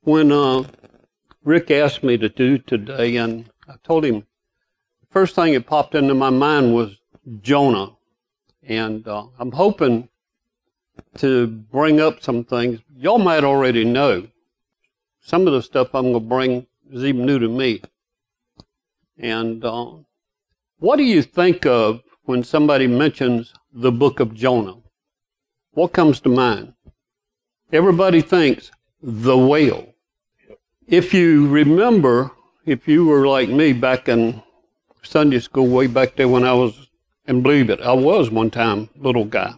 When Rick asked me to do today, and I told him, the first thing that popped into my mind was Jonah. And I'm hoping to bring up some things. Y'all might already know. Some of the stuff I'm going to bring is even new to me. And what do you think of when somebody mentions the book of Jonah? What comes to mind? Everybody thinks the whale. If you remember, if you were like me back in Sunday school, way back there when I was, and believe it, I was one time, little guy.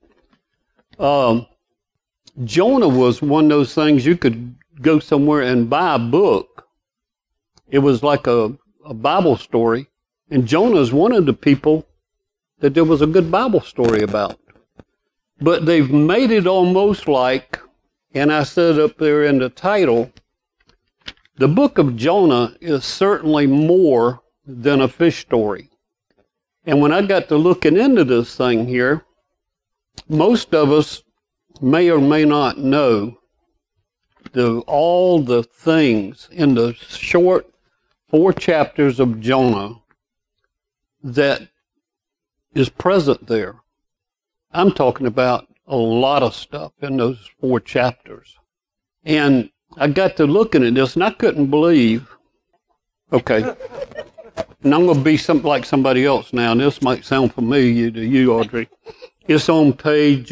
Jonah was one of those things you could go somewhere and buy a book. It was like a Bible story. And Jonah is one of the people that there was a good Bible story about. But they've made it almost like, and I said up there in the title, the book of Jonah is certainly more than a fish story. And when I got to looking into this thing here, most of us may or may not know all the things in the short 4 chapters of Jonah that is present there. I'm talking about a lot of stuff in those 4 chapters. And I got to looking at this, and I couldn't believe, okay, and I'm going to be like somebody else now, and this might sound familiar to you, Audrey. It's on page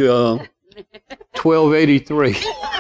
1283.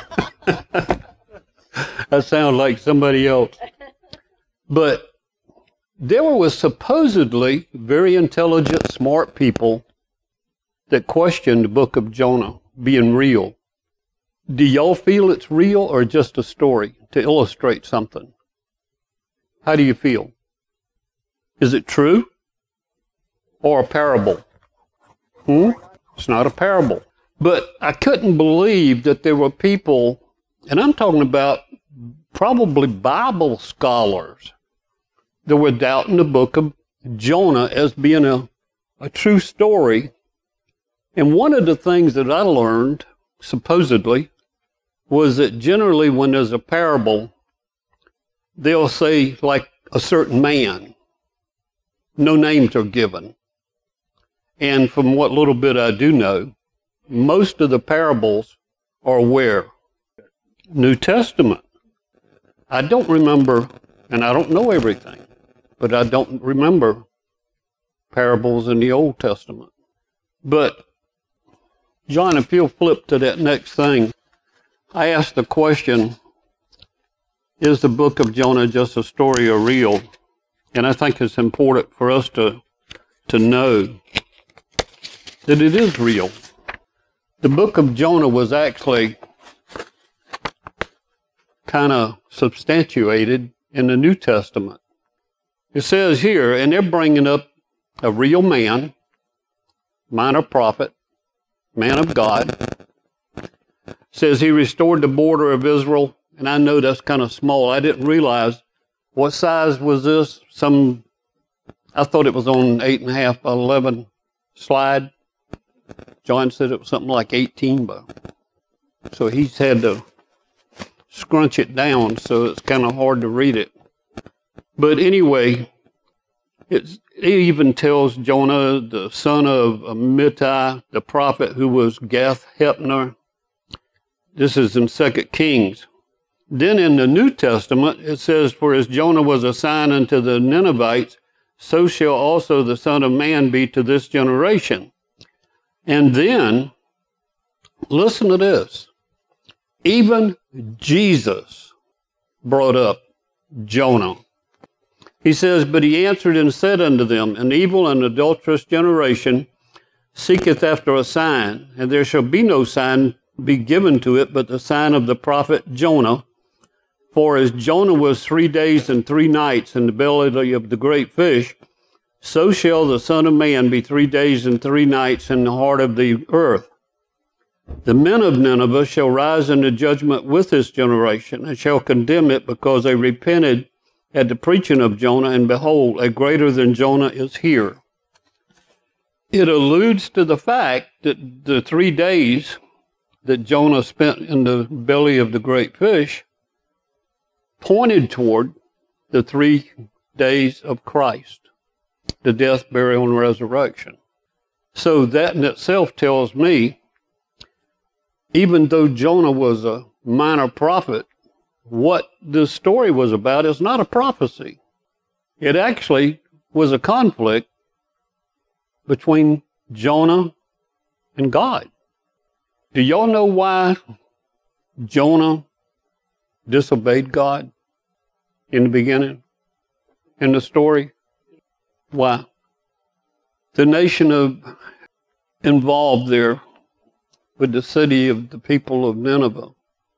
I sound like somebody else. But there was supposedly very intelligent, smart people that questioned the book of Jonah being real. Do y'all feel it's real or just a story to illustrate something? How do you feel? Is it true or a parable? It's not a parable. But I couldn't believe that there were people, and I'm talking about probably Bible scholars, that were doubting the book of Jonah as being a true story. And one of the things that I learned, supposedly, was that generally when there's a parable, they'll say like a certain man. No names are given. And from what little bit I do know, most of the parables are where? New Testament. I don't remember, and I don't know everything, but I don't remember parables in the Old Testament. But, John, if you'll flip to that next thing, I asked the question, is the book of Jonah just a story or real? And I think it's important for us to know that it is real. The book of Jonah was actually kind of substantiated in the New Testament. It says here, and they're bringing up a real man, minor prophet, man of God. Says he restored the border of Israel, and I know that's kind of small. I didn't realize what size was this. I thought it was on 8.5 by 11 slide. John said it was something like 18 by. So he's had to scrunch it down, so it's kind of hard to read it. But anyway, it even tells Jonah, the son of Amittai, the prophet who was Gath-hepner. This is in 2 Kings. Then in the New Testament, it says, for as Jonah was a sign unto the Ninevites, so shall also the Son of Man be to this generation. And then, listen to this. Even Jesus brought up Jonah. He says, but he answered and said unto them, an evil and adulterous generation seeketh after a sign, and there shall be no sign be given to it but the sign of the prophet Jonah. For as Jonah was 3 days and 3 nights in the belly of the great fish, so shall the Son of Man be 3 days and 3 nights in the heart of the earth. The men of Nineveh shall rise into judgment with this generation, and shall condemn it, because they repented at the preaching of Jonah, and behold, a greater than Jonah is here. It alludes to the fact that the 3 days that Jonah spent in the belly of the great fish pointed toward the 3 days of Christ, the death, burial, and resurrection. So that in itself tells me, even though Jonah was a minor prophet, what this story was about is not a prophecy. It actually was a conflict between Jonah and God. Do y'all know why Jonah disobeyed God in the beginning, in the story? Why? The nation involved there with the city of the people of Nineveh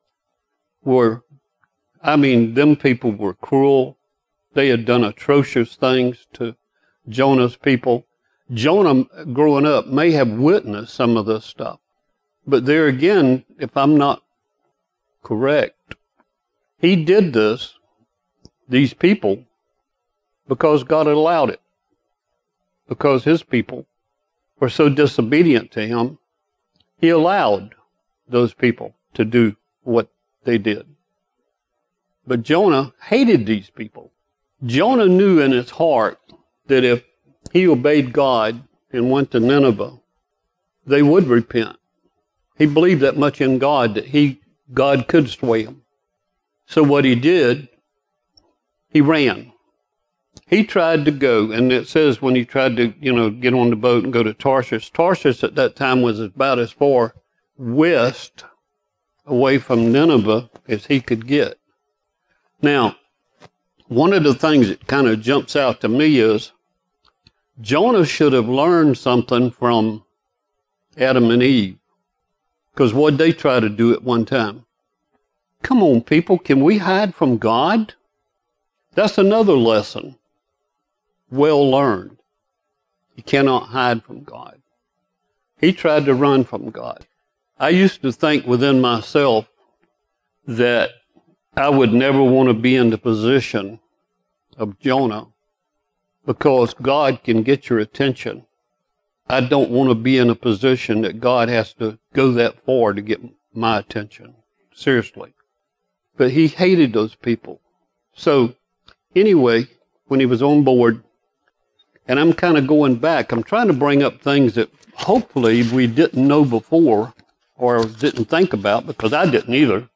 them people were cruel. They had done atrocious things to Jonah's people. Jonah, growing up, may have witnessed some of this stuff. But there again, if I'm not correct, he did these people, because God allowed it. Because his people were so disobedient to him, he allowed those people to do what they did. But Jonah hated these people. Jonah knew in his heart that if he obeyed God and went to Nineveh, they would repent. He believed that much in God that God could sway him. So what he did, he ran. He tried to go, and it says when he tried to, get on the boat and go to Tarshish. Tarshish at that time was about as far west away from Nineveh as he could get. Now, one of the things that kind of jumps out to me is Jonah should have learned something from Adam and Eve. Because what did they try to do at one time? Come on, people, can we hide from God? That's another lesson. Well learned. You cannot hide from God. He tried to run from God. I used to think within myself that I would never want to be in the position of Jonah, because God can get your attention. I don't want to be in a position that God has to go that far to get my attention. Seriously. But he hated those people. So anyway, when he was on board, and I'm kind of going back, I'm trying to bring up things that hopefully we didn't know before or didn't think about, because I didn't either.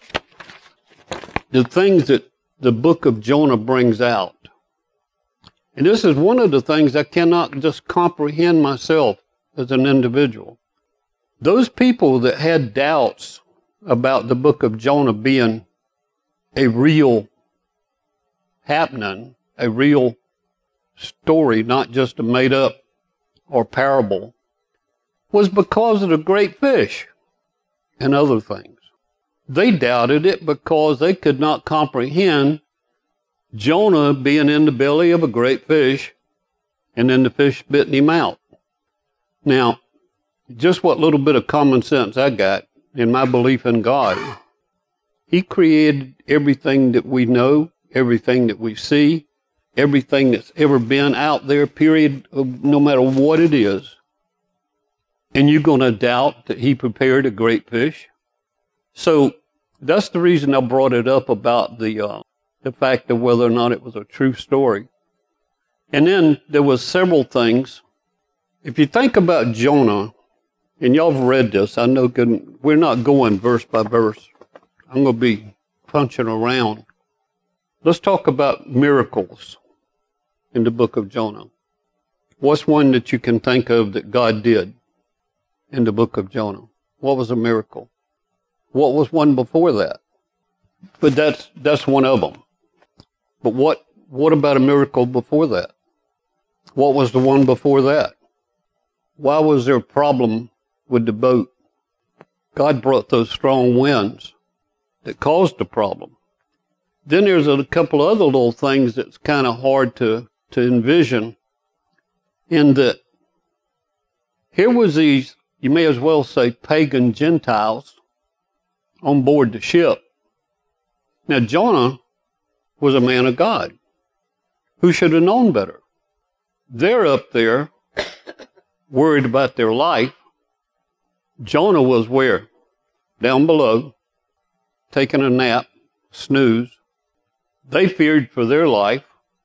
The things that the book of Jonah brings out. And this is one of the things I cannot just comprehend myself as an individual. Those people that had doubts about the book of Jonah being a real happening, a real story, not just a made up or parable, was because of the great fish and other things. They doubted it because they could not comprehend Jonah being in the belly of a great fish and then the fish spitting him out. Now, just what little bit of common sense I got in my belief in God, he created everything that we know, everything that we see, everything that's ever been out there, period, no matter what it is. And you're going to doubt that he prepared a great fish? So that's the reason I brought it up about the fact of whether or not it was a true story. And then there was several things. If you think about Jonah, and y'all have read this, I know we're not going verse by verse. I'm going to be punching around. Let's talk about miracles in the book of Jonah. What's one that you can think of that God did in the book of Jonah? What was a miracle? What was one before that? But that's one of them. But what about a miracle before that? What was the one before that? Why was there a problem with the boat? God brought those strong winds that caused the problem. Then there's a couple other little things that's kind of hard to envision, in that here was these, you may as well say, pagan Gentiles on board the ship. Now, Jonah was a man of God who should have known better. They're up there worried about their life. Jonah was where? Down below, taking a nap, snooze. They feared for their life.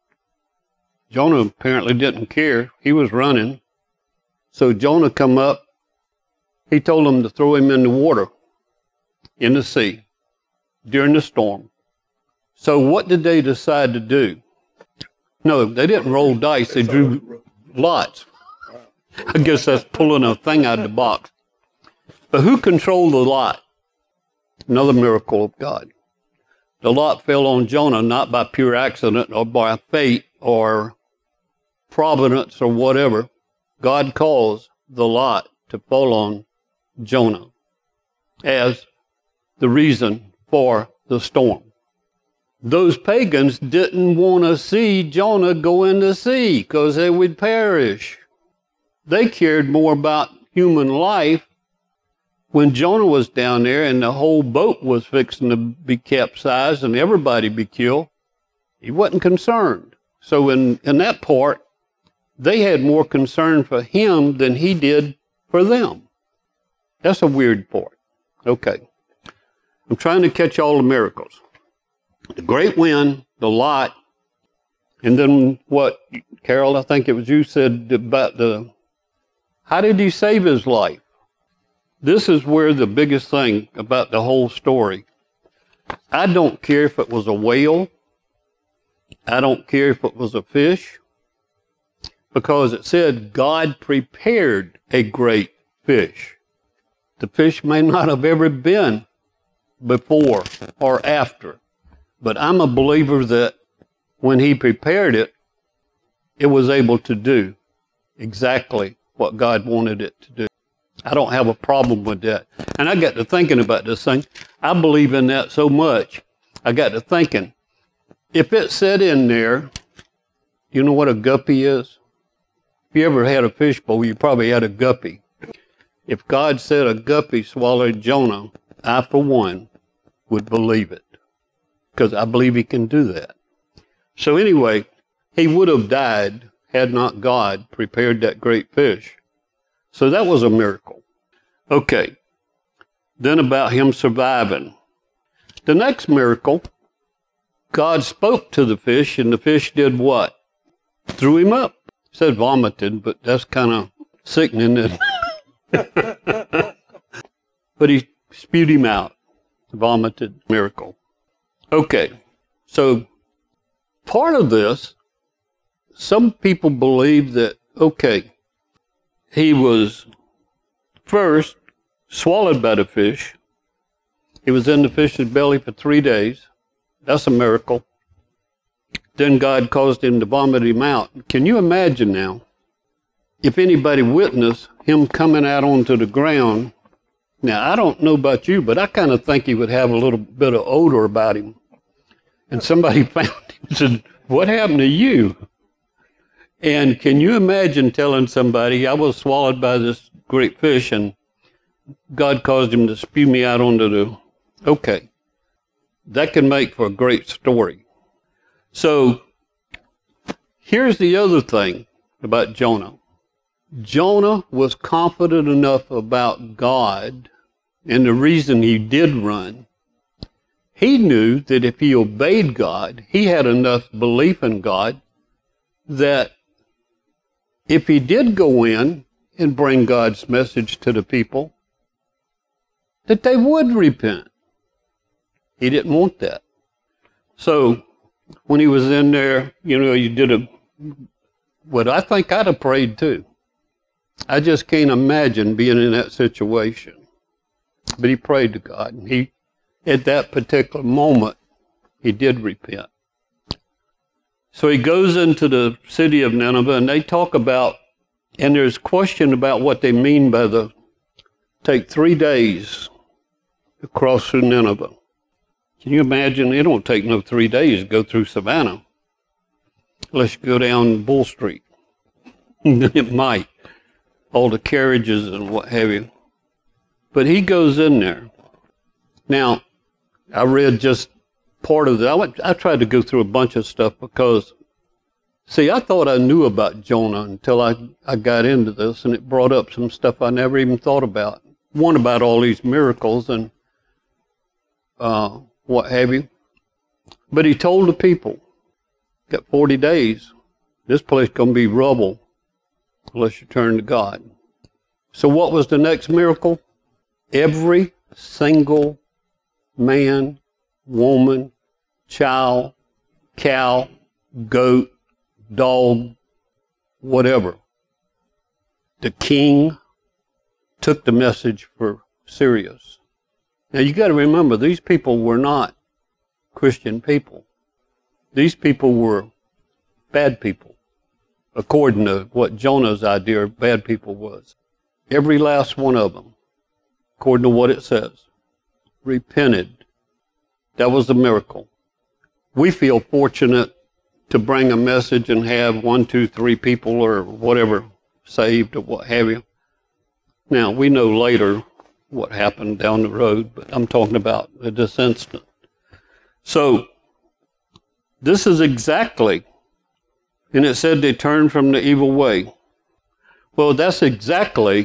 Jonah apparently didn't care. He was running. So Jonah come up. He told them to throw him in the water, in the sea, during the storm. So what did they decide to do? No, they didn't roll dice. They drew lots. I guess that's pulling a thing out of the box. But who controlled the lot? Another miracle of God. The lot fell on Jonah not by pure accident or by fate or providence or whatever. God caused the lot to fall on Jonah as the reason for the storm. Those pagans didn't want to see Jonah go in the sea because they would perish. They cared more about human life. When Jonah was down there and the whole boat was fixing to be capsized and everybody be killed, he wasn't concerned. So in that part, they had more concern for him than he did for them. That's a weird part. Okay. I'm trying to catch all the miracles. The great wind, the lot, and then what, Carol, I think it was you said about how did he save his life? This is where the biggest thing about the whole story. I don't care if it was a whale. I don't care if it was a fish. Because it said God prepared a great fish. The fish may not have ever been before or after. But I'm a believer that when he prepared it, it was able to do exactly what God wanted it to do. I don't have a problem with that. And I got to thinking about this thing. I believe in that so much. I got to thinking, if it said in there, you know what a guppy is? If you ever had a fishbowl, you probably had a guppy. If God said a guppy swallowed Jonah, I, for one, would believe it. Because I believe he can do that. So anyway, he would have died had not God prepared that great fish. So that was a miracle. Okay. Then about him surviving. The next miracle, God spoke to the fish, and the fish did what? Threw him up. It said vomited, but that's kind of sickening, isn't it? But he spewed him out. Vomited. Miracle. Okay. So part of this, some people believe that, okay, he was first swallowed by the fish. He was in the fish's belly for 3 days. That's a miracle. Then God caused him to vomit him out. Can you imagine now, if anybody witnessed him coming out onto the ground? Now, I don't know about you, but I kind of think he would have a little bit of odor about him. And somebody found him and said, what happened to you? And can you imagine telling somebody, I was swallowed by this great fish and God caused him to spew me out onto the... Okay. That can make for a great story. So, here's the other thing about Jonah. Jonah was confident enough about God, and the reason he did run, he knew that if he obeyed God, he had enough belief in God that if he did go in and bring God's message to the people, that they would repent. He didn't want that. So, when he was in there, you did what I think I'd have prayed too. I just can't imagine being in that situation. But he prayed to God, and at that particular moment, he did repent. So he goes into the city of Nineveh, and they talk about, and there's question about what they mean by take 3 days to cross through Nineveh. Can you imagine? It don't take no 3 days to go through Savannah. Unless you go down Bull Street. It might. All the carriages and what have you. But he goes in there. Now, I read just part of that. I tried to go through a bunch of stuff because, see, I thought I knew about Jonah until I got into this, and it brought up some stuff I never even thought about. One about all these miracles and what have you. But he told the people, got 40 days, this place going to be rubble unless you turn to God. So what was the next miracle? Every single man, woman, child, cow, goat, dog, whatever. The king took the message for serious. Now you got to remember, these people were not Christian people. These people were bad people, according to what Jonah's idea of bad people was. Every last one of them, according to what it says, repented. That was the miracle. We feel fortunate to bring a message and have 1, 2, 3 people or whatever saved or what have you. Now, we know later what happened down the road, but I'm talking about this instant. So, this is exactly, and it said they turned from the evil way. Well, that's exactly,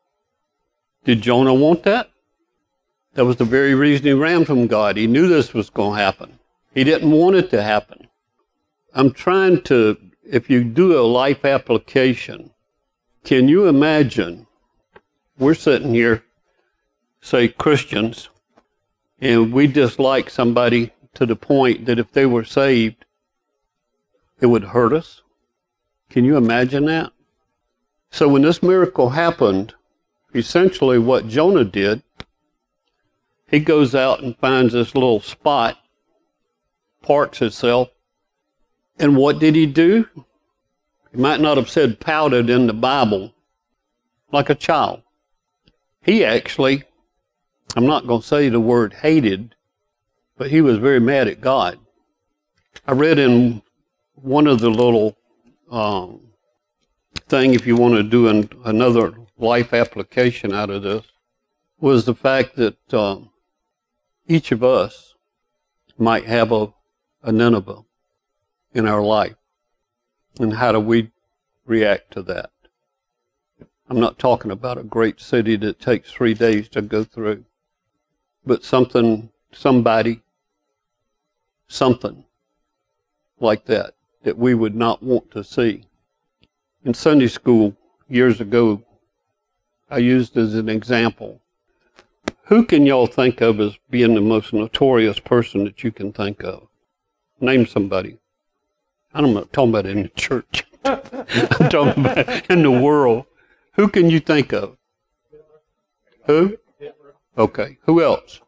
did Jonah want that? That was the very reason he ran from God. He knew this was going to happen. He didn't want it to happen. I'm trying to, if you do a life application, can you imagine, we're sitting here, say Christians, and we dislike somebody to the point that if they were saved, it would hurt us? Can you imagine that? So when this miracle happened, essentially what Jonah did, he goes out and finds this little spot, parks himself, and what did he do? He might not have said pouted in the Bible, like a child. He actually, I'm not going to say the word hated, but he was very mad at God. I read in one of the little thing, if you want to do another life application out of this, was the fact that each of us might have a Nineveh in our life. And how do we react to that? I'm not talking about a great city that takes 3 days to go through, but something, somebody, something like that we would not want to see. In Sunday school years ago, I used as an example, who can y'all think of as being the most notorious person that you can think of? Name somebody. I'm not talking about in the church. I'm talking about in the world. Who can you think of? Who? Okay. Who else?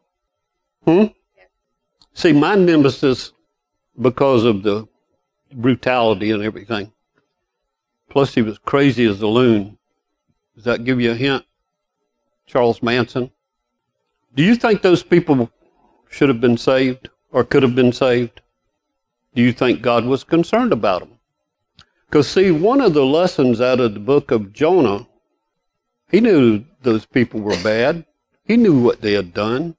See, my nemesis, because of the brutality and everything, plus he was crazy as a loon. Does that give you a hint? Charles Manson. Do you think those people should have been saved or could have been saved? Do you think God was concerned about them? Because see, one of the lessons out of the book of Jonah, he knew those people were bad. He knew what they had done.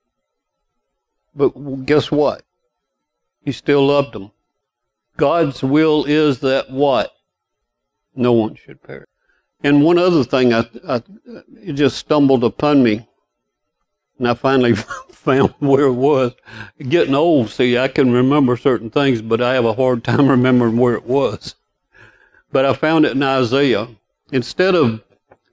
But guess what? He still loved them. God's will is that what? No one should perish. And one other thing, it just stumbled upon me, and I finally found where it was. Getting old, see, I can remember certain things, but I have a hard time remembering where it was. But I found it in Isaiah. Instead of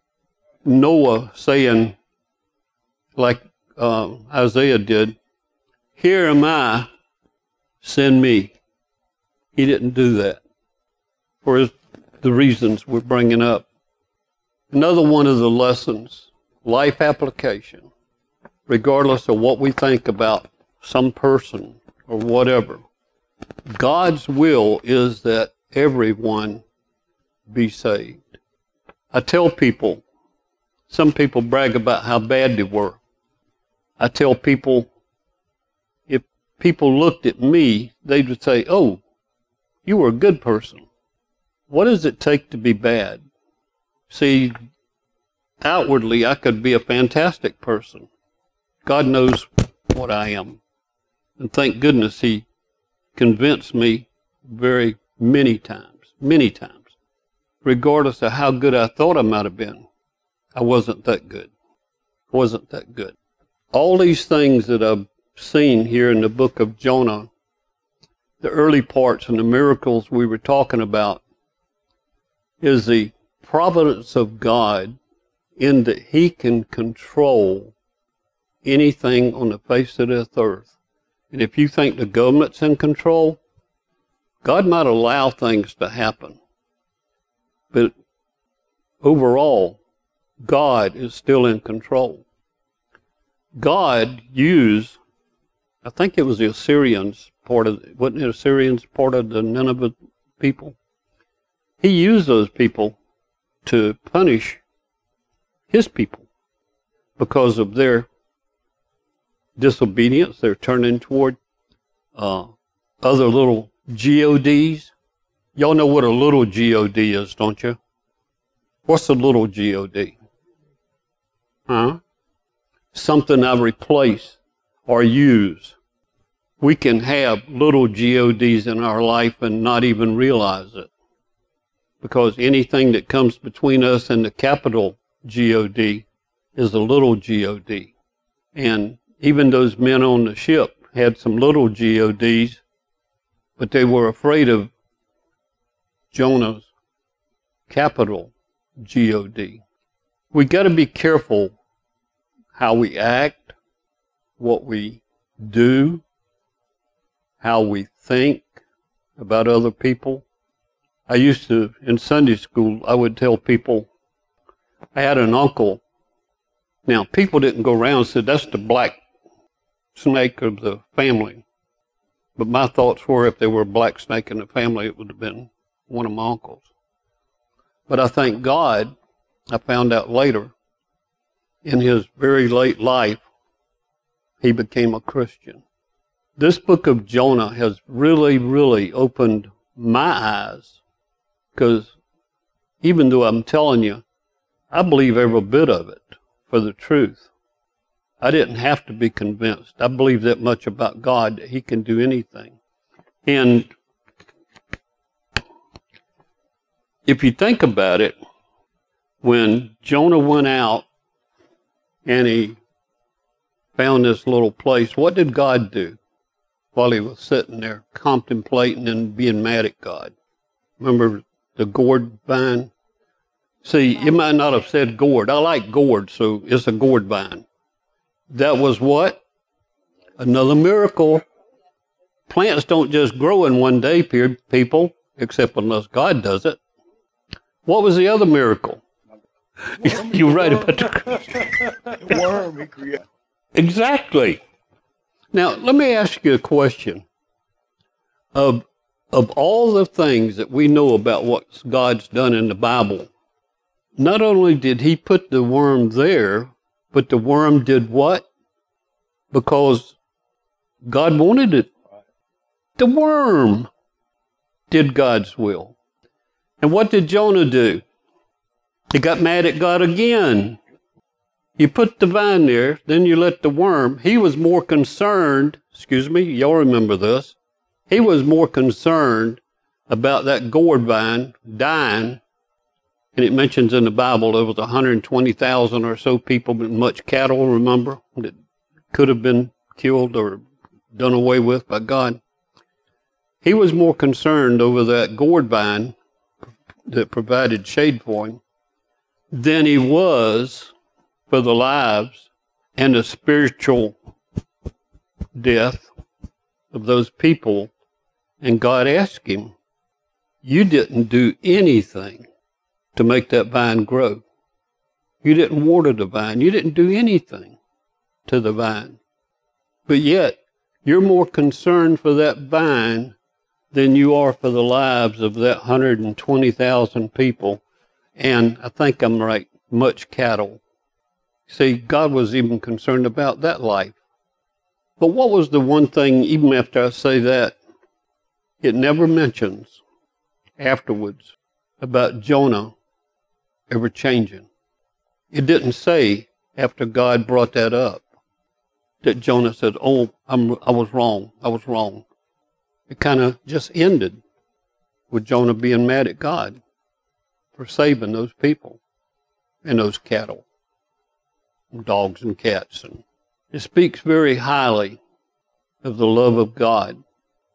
Noah saying, like Isaiah did, "Here am I, send me," he didn't do that for the reasons we're bringing up. Another one of the lessons, life application, regardless of what we think about some person or whatever, God's will is that everyone be saved. I tell people, some people brag about how bad they were. I tell people, if people looked at me, they would say, "Oh, you were a good person." What does it take to be bad? See, outwardly, I could be a fantastic person. God knows what I am. And thank goodness he convinced me many times. Regardless of how good I thought I might have been, I wasn't that good. All these things that I've seen here in the book of Jonah the early parts and the miracles we were talking about is the providence of God in that he can control anything on the face of this earth. And if you think the government's in control, God might allow things to happen. But overall, God is still in control. God used, I think it was the Assyrians wasn't the Assyrians part of the Nineveh people? He used those people to punish his people because of their disobedience. They're turning toward other little gods. Y'all know what a little god is, don't you? What's a little god? Huh? Something I replace or use. We can have little gods in our life and not even realize it. Because anything that comes between us and the capital God is a little god. And even those men on the ship had some little gods, but they were afraid of Jonah's capital God. We got to be careful how we act, what we do, how we think about other people. I used to, in Sunday school, I would tell people, I had an uncle. Now, people didn't go around and say, that's the black snake of the family. But my thoughts were, if there were a black snake in the family, it would have been one of my uncles. But I thank God, I found out later, in his very late life, he became a Christian. This book of Jonah has really, really opened my eyes, because even though I'm telling you, I believe every bit of it for the truth. I didn't have to be convinced. I believe that much about God, that he can do anything. And if you think about it, when Jonah went out and he found this little place, what did God do while he was sitting there contemplating and being mad at God? Remember the gourd vine? See, you might not have said gourd. I like gourd, so it's a gourd vine. That was what? Another miracle. Plants don't just grow in one day, people, except unless God does it. What was the other miracle? You're right about the worm he created. Exactly. Now, let me ask you a question. Of all the things that we know about what God's done in the Bible, not only did he put the worm there, but the worm did what? Because God wanted it. The worm did God's will. And what did Jonah do? He got mad at God again. You put the vine there, then you let the worm. He was more concerned, y'all remember this. He was more concerned about that gourd vine dying. And it mentions in the Bible there was 120,000 or so people, but much cattle, remember, that could have been killed or done away with by God. He was more concerned over that gourd vine that provided shade for him than he was for the lives and the spiritual death of those people. And God asked him, you didn't do anything to make that vine grow. You didn't water the vine. You didn't do anything to the vine. But yet, you're more concerned for that vine than you are for the lives of that 120,000 people. And I think I'm right, much cattle. See, God was even concerned about that life. But what was the one thing, even after I say that, it never mentions afterwards about Jonah ever changing. It didn't say, after God brought that up, that Jonah said, oh, I was wrong. It kind of just ended with Jonah being mad at God for saving those people and those cattle, and dogs and cats. And it speaks very highly of the love of God.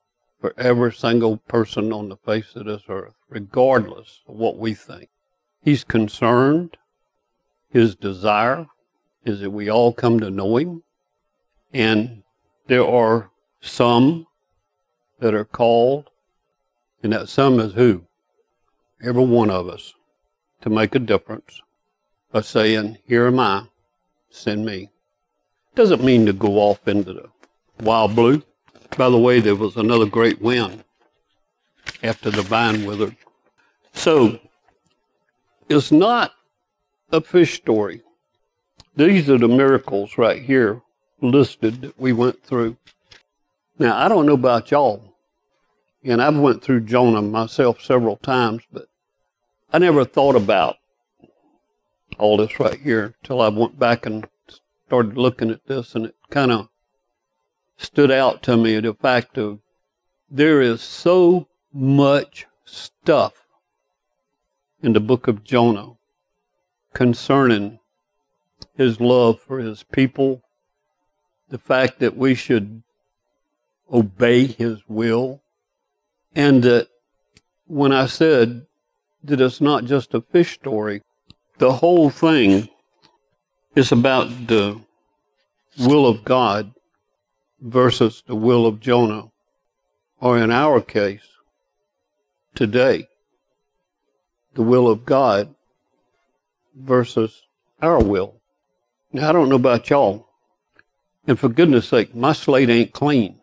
for every single person on the face of this earth, regardless of what we think. He's concerned. His desire is that we all come to know him. And there are some that are called, and that some is who? Every one of us, to make a difference by saying, here am I, send me. Doesn't mean to go off into the wild blue. By the way, there was another great wind after the vine withered. So, it's not a fish story. These are the miracles right here listed that we went through. Now, I don't know about y'all, and I've went through Jonah myself several times, but I never thought about all this right here until I went back and started looking at this, and it kind of stood out to me, the fact of there is so much stuff in the book of Jonah concerning his love for his people, the fact that we should obey his will, and that when I said that it's not just a fish story, the whole thing is about the will of God versus the will of Jonah, or in our case, today, the will of God versus our will. Now, I don't know about y'all, and for goodness sake, my slate ain't clean.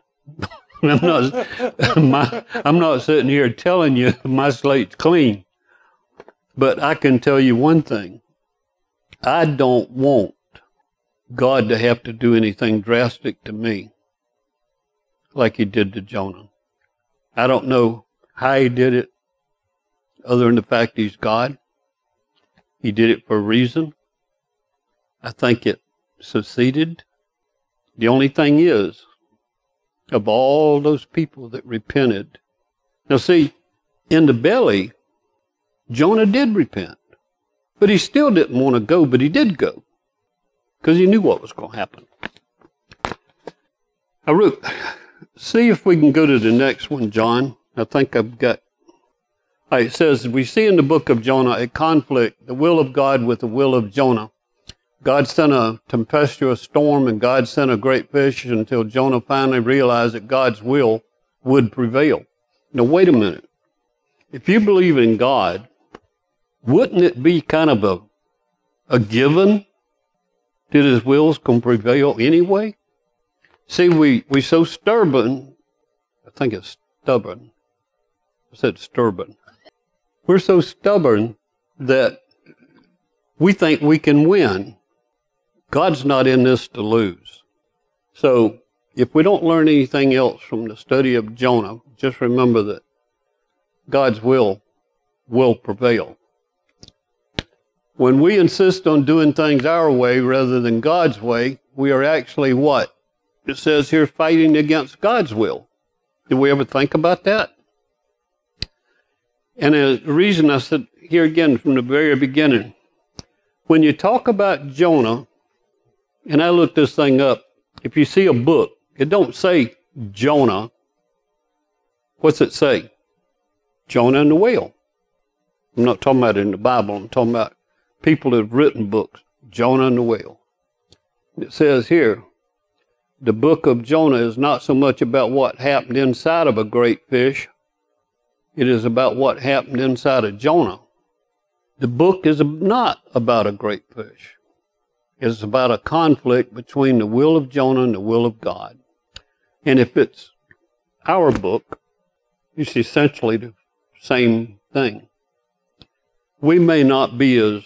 I'm not sitting here telling you my slate's clean, but I can tell you one thing. I don't want God to have to do anything drastic to me like he did to Jonah. I don't know how he did it other than the fact he's God. He did it for a reason. I think it succeeded. The only thing is, of all those people that repented, now see, in the belly, Jonah did repent, but he still didn't want to go, but he did go, because he knew what was going to happen. Now, Ruth, see if we can go to the next one, John. I think I've got, it says, we see in the book of Jonah a conflict, the will of God with the will of Jonah. God sent a tempestuous storm, and God sent a great fish until Jonah finally realized that God's will would prevail. Now, wait a minute. If you believe in God, wouldn't it be kind of a given that his will's going to prevail anyway? See, we so stubborn, I think it's stubborn. I said stubborn. We're so stubborn that we think we can win. God's not in this to lose. So if we don't learn anything else from the study of Jonah, just remember that God's will prevail. When we insist on doing things our way rather than God's way, we are actually what? It says here, fighting against God's will. Did we ever think about that? And the reason I said here again from the very beginning, when you talk about Jonah, and I looked this thing up, if you see a book, it don't say Jonah. What's it say? Jonah and the whale. I'm not talking about it in the Bible. I'm talking about people that have written books. Jonah and the whale. It says here, the book of Jonah is not so much about what happened inside of a great fish. It is about what happened inside of Jonah. The book is not about a great fish. It's about a conflict between the will of Jonah and the will of God. And if it's our book, it's essentially the same thing. We may not be as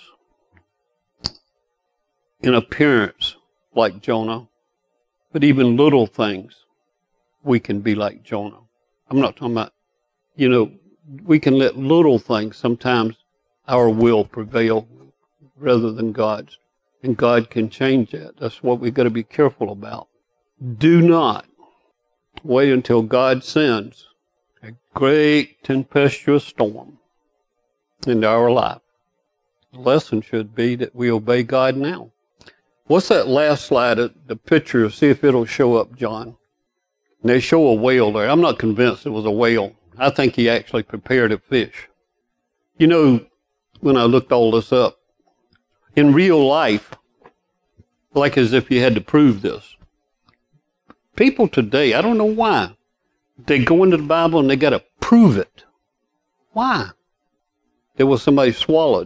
in appearance like Jonah, but even little things, we can be like Jonah. I'm not talking about, we can let little things, sometimes our will prevail rather than God's. And God can change that. That's what we've got to be careful about. Do not wait until God sends a great tempestuous storm into our life. The lesson should be that we obey God now. What's that last slide, the picture? See if it'll show up, John. And they show a whale there. I'm not convinced it was a whale. I think he actually prepared a fish. You know, when I looked all this up, in real life, like as if you had to prove this, people today, I don't know why, they go into the Bible and they got to prove it. Why? There was somebody swallowed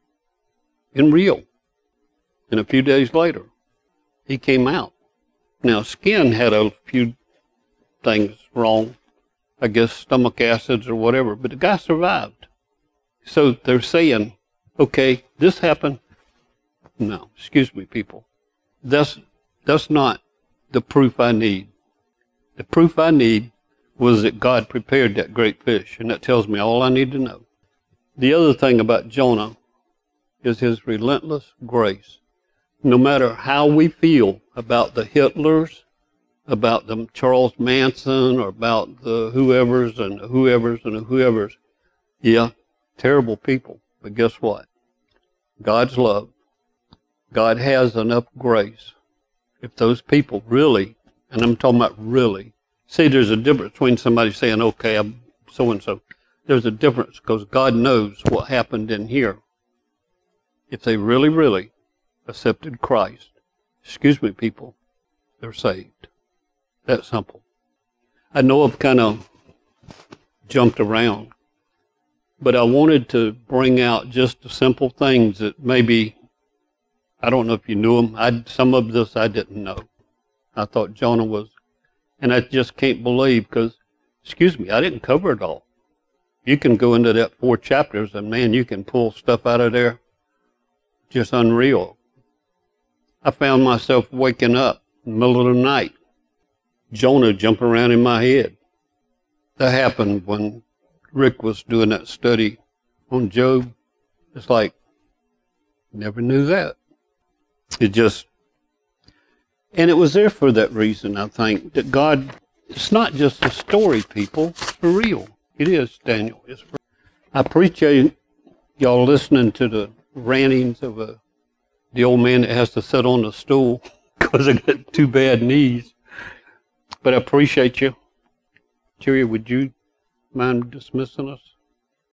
in real. And a few days later, he came out. Now, skin had a few things wrong, I guess stomach acids or whatever, but the guy survived. So they're saying, okay, this happened. No, excuse me, people. That's not the proof I need. The proof I need was that God prepared that great fish, and that tells me all I need to know. The other thing about Jonah is his relentless grace. No matter how we feel about the Hitlers, about the Charles Manson, or about the whoever's and whoever's, yeah, terrible people. But guess what? God's love. God has enough grace. If those people really, and I'm talking about really, see, there's a difference between somebody saying, okay, I'm so-and-so. There's a difference because God knows what happened in here. If they really, really accepted Christ, excuse me, people, they're saved. That simple. I know I've kind of jumped around, but I wanted to bring out just the simple things that maybe, I don't know if you knew them. Some of this I didn't know. I thought Jonah was, and I just can't believe because, excuse me, I didn't cover it all. You can go into that 4 chapters and man, you can pull stuff out of there just unreal. I found myself waking up in the middle of the night, Jonah jumping around in my head. That happened when Rick was doing that study on Job. It's like, never knew that. It just, and it was there for that reason, I think, that God, it's not just a story, people, it's for real. It is, Daniel. It's for, I appreciate y'all listening to the rantings of the old man that has to sit on the stool because I got 2 bad knees. But I appreciate you. Jerry, would you mind dismissing us?